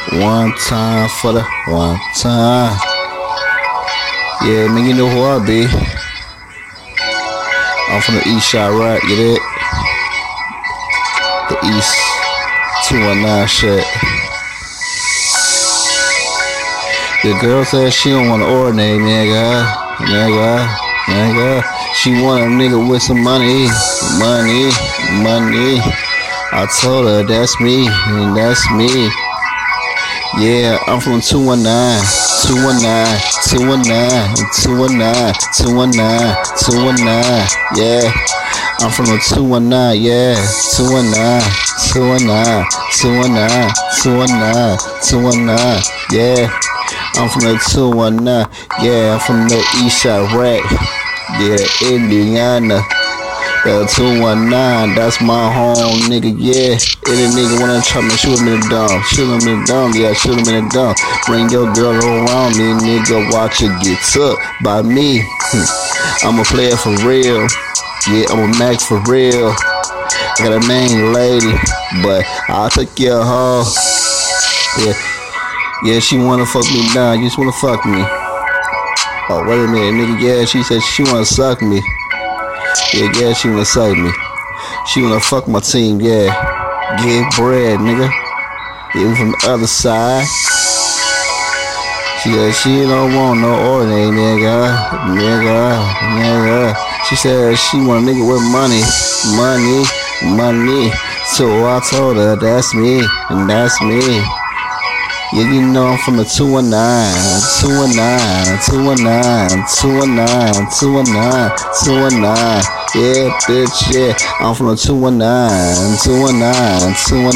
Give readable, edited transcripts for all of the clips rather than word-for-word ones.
One time for the one time. Yeah, man, you know who I be. I'm from the East Chiraq, get it? The East 219 shit. The girl said she don't want to ordinate, nigga. She want a nigga with some money. I told her that's me, and that's me. Yeah, I'm from 219. Yeah, I'm from the 219. Yeah, 219. Yeah, I'm from the 219. Yeah, I'm from the East Chiraq. Yeah, Indiana. The 219, that's my home, nigga, yeah. Any nigga wanna try me, shoot him in the dome. Yeah, shoot him in the dome. Bring your girl around me, nigga, watch her get took by me. I'm a player for real. Yeah, I'm a Mac for real. I got a main lady, but I'll take care of her. Yeah, she wanna fuck me down. You just wanna fuck me. Oh, wait a minute, nigga, yeah, she said she wanna suck me. Yeah, she wanna suck me. She wanna fuck my team, yeah. Get bread, nigga. Yeah, we from the other side. She don't want no ordinary nigga. She said she want a nigga with money. So I told her that's me, and that's me. Yeah, you know I'm from the 219. Yeah, bitch, yeah, I'm from the 219.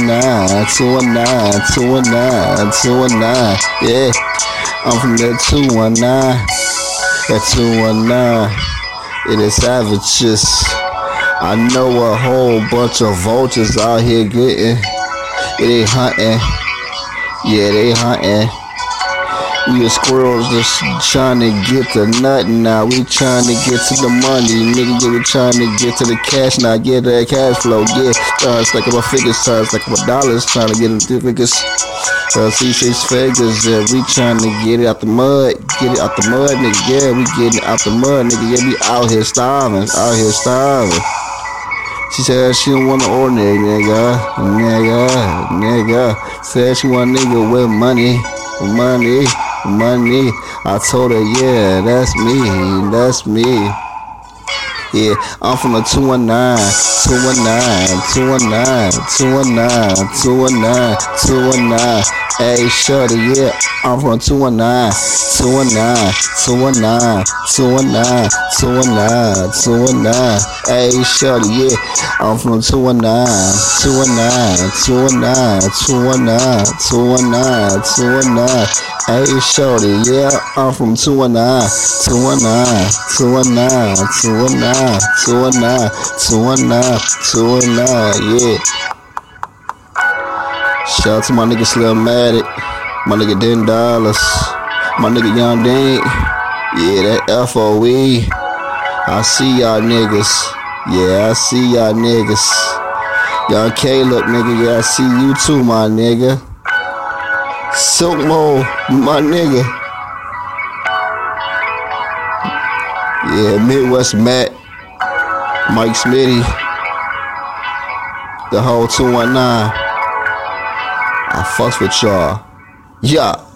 Yeah, I'm from the 219. That 219. It is savages. I know a whole bunch of vultures out here getting. They hunting. Yeah, they hunting. We the squirrels just trying to get the nut now. We trying to get to the money, nigga. Yeah, we trying to get to the cash now. Get that cash flow. Yeah, it's like about figures, it's like about dollars. Trying to get into figures. See 6 figures. Yeah, we trying to get it out the mud. Get it out the mud, nigga. Yeah, we getting it out the mud, nigga. Yeah, we out here starving. She said she don't want an ordinary nigga. Said she want a nigga with money. I told her, yeah, that's me. Yeah, I'm from the 219. Hey, shorty, yeah, I'm from 219. Hey, shorty, yeah, I'm from 219. Hey, shorty, yeah, I'm from 219. Yeah. Shout out to my nigga Slimmatic, my nigga $10, my nigga Young Dink. Yeah, that FOE. I see y'all niggas. Yeah, I see y'all niggas. Young Caleb, nigga, yeah, I see you too, my nigga. Silk Mo, my nigga. Yeah, Midwest Matt, Mike Smitty, the whole 219. I fucks with y'all. Yeah.